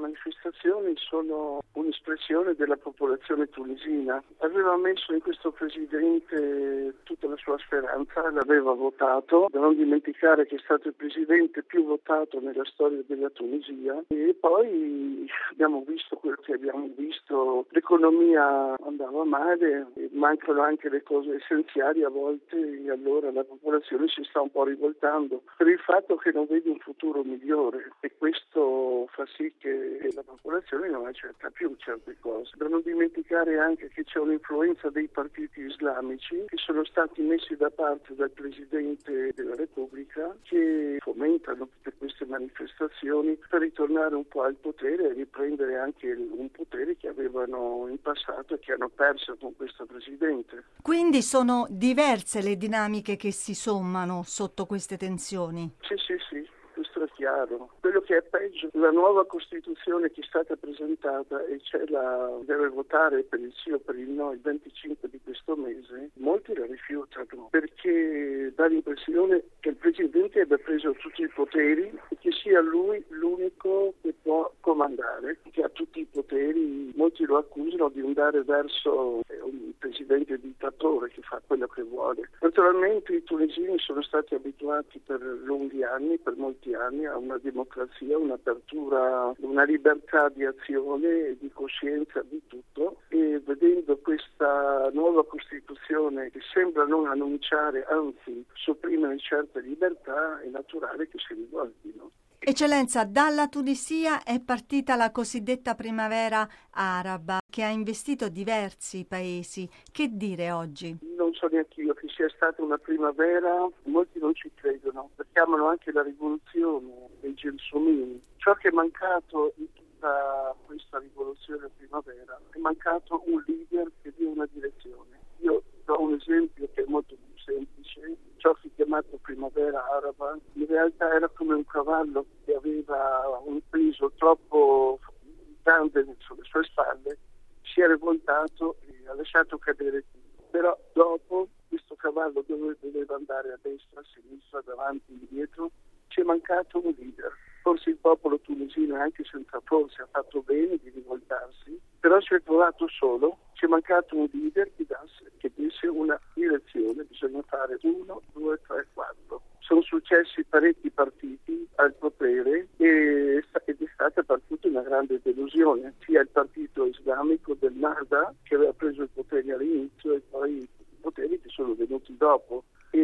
manifestazioni sono un'espressione della popolazione tunisina. Aveva messo in questo presidente tutta la sua speranza, l'aveva votato. Da non dimenticare che è stato il presidente più votato nella storia della Tunisia. E poi abbiamo visto quello che abbiamo visto. L'economia andava male, mancano anche le cose essenziali a volte, e allora la popolazione si sta un po' rivoltando per il fatto che non vede un futuro migliore, e questo fa sì che la popolazione non accetta più certe cose. Da non dimenticare anche che c'è un'influenza dei partiti islamici che sono stati messi da parte dal Presidente della Repubblica, che fomentano tutte queste manifestazioni per ritornare un po' al potere e riprendere anche un potere che avevano in passato e che hanno perso con questo Presidente. Quindi sono diverse le dinamiche che si sommano sotto queste tensioni? Sì, questo è chiaro. Quello che è peggio, la nuova Costituzione che è stata presentata e deve votare per il sì o per il no il 25 di questo mese, molti la rifiutano perché dà l'impressione che il Presidente abbia preso tutti i poteri e che sia lui l'unico che può comandare, che ha tutti i poteri. Molti lo accusano di andare verso un Presidente dittatore che fa quello che vuole. Naturalmente i tunisini sono stati abituati per lunghi anni, per molti anni, a una democrazia, un'apertura, una libertà di azione e di coscienza di tutto, e vedendo questa nuova Costituzione che sembra non annunciare, anzi sopprimere certe libertà, è naturale che si rivoltino. Eccellenza, dalla Tunisia è partita la cosiddetta primavera araba che ha investito diversi paesi. Che dire oggi? Non so neanche io che sia stata una primavera, molti non ci credono, la chiamano anche la rivoluzione dei gelsomini. Ciò che è mancato in tutta questa rivoluzione primavera è mancato un leader che dia una direzione. Io do un esempio che è molto più semplice. Ciò che è chiamato primavera araba in realtà era come un cavallo che aveva un peso troppo grande sulle sue spalle, si è rivoltato e ha lasciato cadere tutto. Però dopo questo cavallo doveva andare a destra, a sinistra, davanti, indietro, ci è mancato un leader. Forse il popolo tunisino, anche senza forse, ha fatto bene di rivoltarsi, però si è trovato solo, ci è mancato un leader che desse una direzione. Bisogna fare 1, 2, 3, 4. Sono successi parecchi partiti al potere ed è stata per tutti una grande delusione, sia il partito islamico del Nahda, che aveva preso il potere all'inizio, e poi i poteri che sono venuti dopo,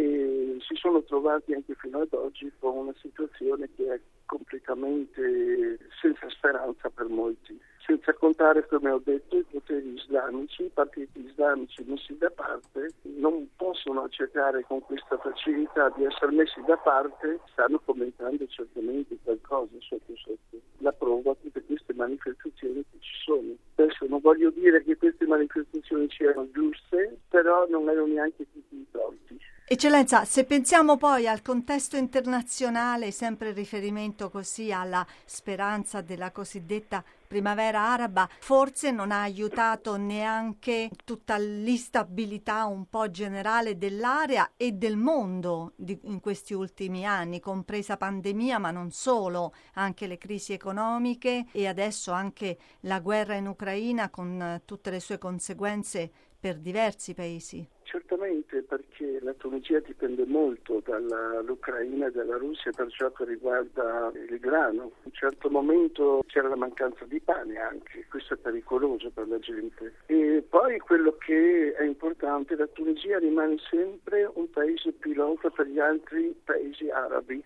e si sono trovati anche fino ad oggi con una situazione che è completamente senza speranza per molti. Senza contare, come ho detto, i poteri islamici, i partiti islamici messi da parte, non possono accettare con questa facilità di essere messi da parte, stanno commentando certamente qualcosa sotto. La prova tutte queste manifestazioni che ci sono. Adesso non voglio dire che queste manifestazioni siano giuste, però non erano neanche tutti i torti. Eccellenza, se pensiamo poi al contesto internazionale, sempre in riferimento così alla speranza della cosiddetta primavera araba, forse non ha aiutato neanche tutta l'instabilità un po' generale dell'area e del mondo in questi ultimi anni, compresa pandemia, ma non solo, anche le crisi economiche e adesso anche la guerra in Ucraina con tutte le sue conseguenze per diversi paesi. Certamente, perché la Tunisia dipende molto dall'Ucraina e dalla Russia per ciò che riguarda il grano. In un certo momento c'era la mancanza di pane anche, questo è pericoloso per la gente. E poi quello che è importante, la Tunisia rimane sempre un paese pilota per gli altri paesi arabi.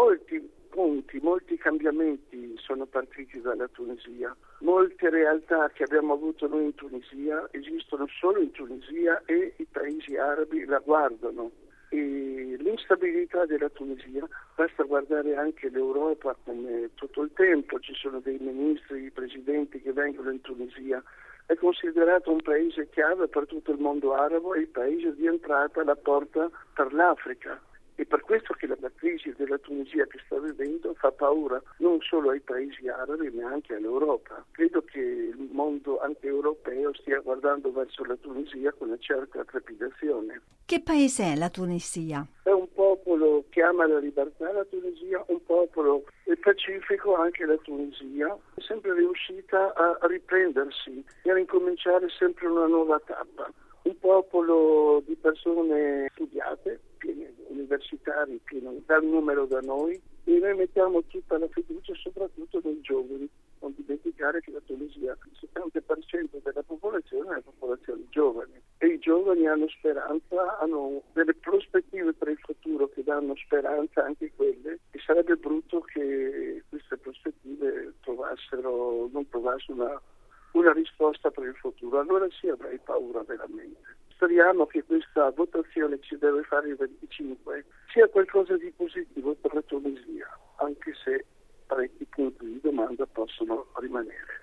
Molti cambiamenti sono partiti dalla Tunisia. Molte realtà che abbiamo avuto noi in Tunisia esistono solo in Tunisia e i paesi arabi la guardano. E l'instabilità della Tunisia, basta guardare anche l'Europa, come tutto il tempo ci sono dei ministri, presidenti che vengono in Tunisia. È considerato un paese chiave per tutto il mondo arabo e il paese di entrata, la porta per l'Africa. E per questo che la crisi della Tunisia che sta vivendo fa paura non solo ai paesi arabi ma anche all'Europa. Credo che il mondo anche europeo stia guardando verso la Tunisia con una certa trepidazione. Che paese è la Tunisia? È un popolo che ama la libertà, la Tunisia, un popolo pacifico anche la Tunisia. È sempre riuscito spinta a riprendersi e a ricominciare sempre una nuova tappa. Un popolo di persone studiate, pieni universitari, pieni dal numero da noi, e noi mettiamo tutta la fiducia soprattutto nei giovani. Non dimenticare che la Tunisia, il 70% della popolazione è la popolazione giovane, e i giovani hanno speranza, hanno delle prospettive per il futuro che danno speranza anche quelle, e sarebbe brutto che queste prospettive non trovassero una risposta per il futuro. Allora sì, avrei paura veramente. Speriamo che questa votazione che si deve fare il 25 sia qualcosa di positivo per la Tunisia, anche se parecchi punti di domanda possono rimanere.